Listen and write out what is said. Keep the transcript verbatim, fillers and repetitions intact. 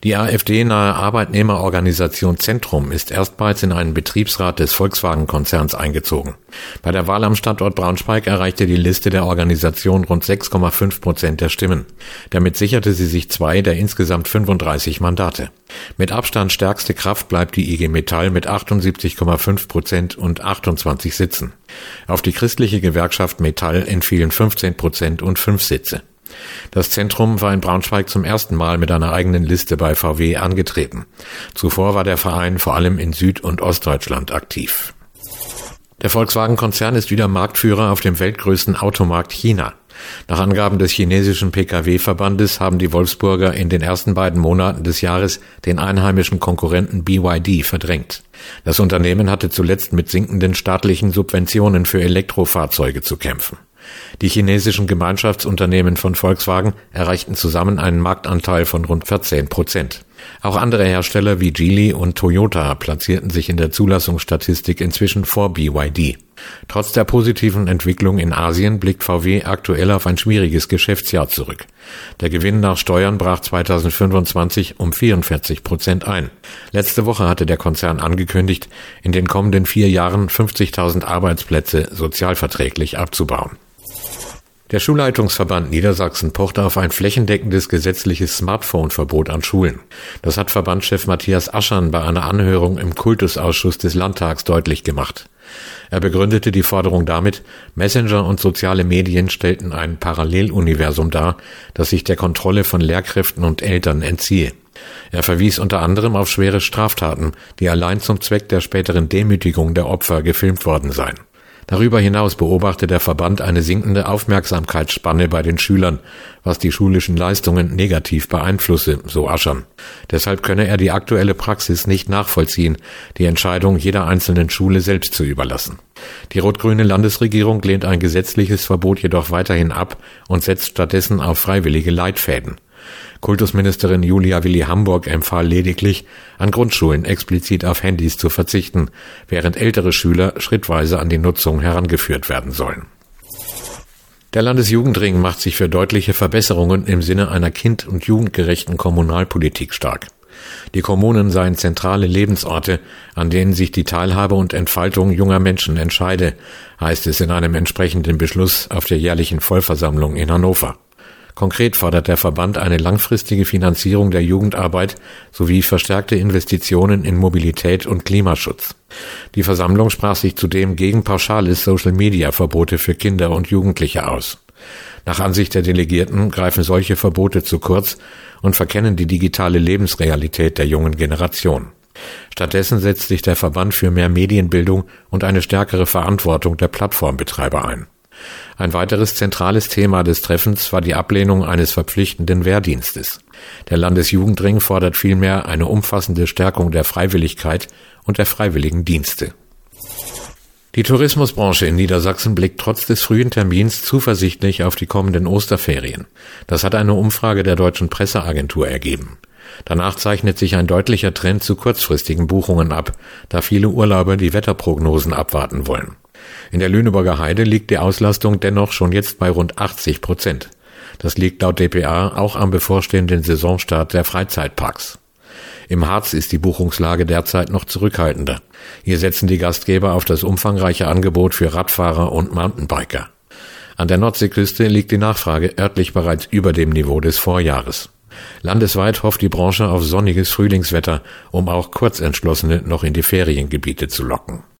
Die AfD-nahe Arbeitnehmerorganisation Zentrum ist erstmals in einen Betriebsrat des Volkswagen-Konzerns eingezogen. Bei der Wahl am Standort Braunschweig erreichte die Liste der Organisation rund sechs Komma fünf Prozent der Stimmen. Damit sicherte sie sich zwei der insgesamt fünfunddreißig Mandate. Mit Abstand stärkste Kraft bleibt die I G Metall mit achtundsiebzig Komma fünf Prozent und achtundzwanzig Sitzen. Auf die christliche Gewerkschaft Metall entfielen fünfzehn Prozent und fünf Sitze. Das Zentrum war in Braunschweig zum ersten Mal mit einer eigenen Liste bei V W angetreten. Zuvor war der Verein vor allem in Süd- und Ostdeutschland aktiv. Der Volkswagen-Konzern ist wieder Marktführer auf dem weltgrößten Automarkt China. Nach Angaben des chinesischen P K W-Verbandes haben die Wolfsburger in den ersten beiden Monaten des Jahres den einheimischen Konkurrenten B Y D verdrängt. Das Unternehmen hatte zuletzt mit sinkenden staatlichen Subventionen für Elektrofahrzeuge zu kämpfen. Die chinesischen Gemeinschaftsunternehmen von Volkswagen erreichten zusammen einen Marktanteil von rund vierzehn Prozent. Auch andere Hersteller wie Geely und Toyota platzierten sich in der Zulassungsstatistik inzwischen vor B Y D. Trotz der positiven Entwicklung in Asien blickt V W aktuell auf ein schwieriges Geschäftsjahr zurück. Der Gewinn nach Steuern brach zweitausendfünfundzwanzig um vierundvierzig Prozent ein. Letzte Woche hatte der Konzern angekündigt, in den kommenden vier Jahren fünfzigtausend Arbeitsplätze sozialverträglich abzubauen. Der Schulleitungsverband Niedersachsen pocht auf ein flächendeckendes gesetzliches Smartphone-Verbot an Schulen. Das hat Verbandschef Matthias Aschern bei einer Anhörung im Kultusausschuss des Landtags deutlich gemacht. Er begründete die Forderung damit, Messenger und soziale Medien stellten ein Paralleluniversum dar, das sich der Kontrolle von Lehrkräften und Eltern entziehe. Er verwies unter anderem auf schwere Straftaten, die allein zum Zweck der späteren Demütigung der Opfer gefilmt worden seien. Darüber hinaus beobachte der Verband eine sinkende Aufmerksamkeitsspanne bei den Schülern, was die schulischen Leistungen negativ beeinflusse, so Aschern. Deshalb könne er die aktuelle Praxis nicht nachvollziehen, die Entscheidung jeder einzelnen Schule selbst zu überlassen. Die rot-grüne Landesregierung lehnt ein gesetzliches Verbot jedoch weiterhin ab und setzt stattdessen auf freiwillige Leitfäden. Kultusministerin Julia Willi-Hamburg empfahl lediglich, an Grundschulen explizit auf Handys zu verzichten, während ältere Schüler schrittweise an die Nutzung herangeführt werden sollen. Der Landesjugendring macht sich für deutliche Verbesserungen im Sinne einer kind- und jugendgerechten Kommunalpolitik stark. Die Kommunen seien zentrale Lebensorte, an denen sich die Teilhabe und Entfaltung junger Menschen entscheide, heißt es in einem entsprechenden Beschluss auf der jährlichen Vollversammlung in Hannover. Konkret fordert der Verband eine langfristige Finanzierung der Jugendarbeit sowie verstärkte Investitionen in Mobilität und Klimaschutz. Die Versammlung sprach sich zudem gegen pauschale Social-Media-Verbote für Kinder und Jugendliche aus. Nach Ansicht der Delegierten greifen solche Verbote zu kurz und verkennen die digitale Lebensrealität der jungen Generation. Stattdessen setzt sich der Verband für mehr Medienbildung und eine stärkere Verantwortung der Plattformbetreiber ein. Ein weiteres zentrales Thema des Treffens war die Ablehnung eines verpflichtenden Wehrdienstes. Der Landesjugendring fordert vielmehr eine umfassende Stärkung der Freiwilligkeit und der freiwilligen Dienste. Die Tourismusbranche in Niedersachsen blickt trotz des frühen Termins zuversichtlich auf die kommenden Osterferien. Das hat eine Umfrage der Deutschen Presseagentur ergeben. Danach zeichnet sich ein deutlicher Trend zu kurzfristigen Buchungen ab, da viele Urlauber die Wetterprognosen abwarten wollen. In der Lüneburger Heide liegt die Auslastung dennoch schon jetzt bei rund achtzig Prozent. Das liegt laut D P A auch am bevorstehenden Saisonstart der Freizeitparks. Im Harz ist die Buchungslage derzeit noch zurückhaltender. Hier setzen die Gastgeber auf das umfangreiche Angebot für Radfahrer und Mountainbiker. An der Nordseeküste liegt die Nachfrage örtlich bereits über dem Niveau des Vorjahres. Landesweit hofft die Branche auf sonniges Frühlingswetter, um auch Kurzentschlossene noch in die Feriengebiete zu locken.